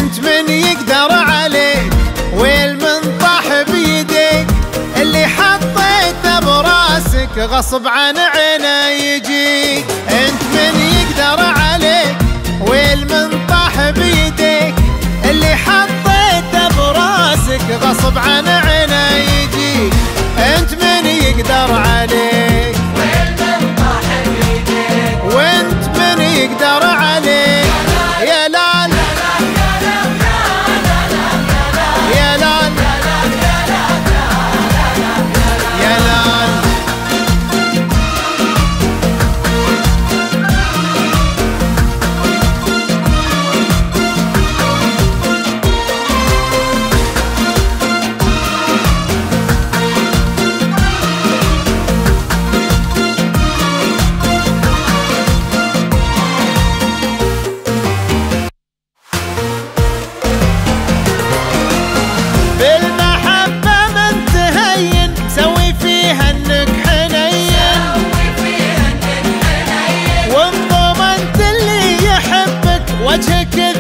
انت من يقدر عليك والمنطح بيديك، اللي حطيته براسك غصب عن عينه يجيك. انت من يقدر عليك والمنطح بيديك، اللي حطيته براسك غصب عن عينه يجيك. انت من يقدر عليك والمنطح بيديك، وانت من يقدر عليك. يا لال يا لال يا لال. بالمحبة من تهين سوي فيها انك حنين، وان ضمنت اللي يحبك وجهك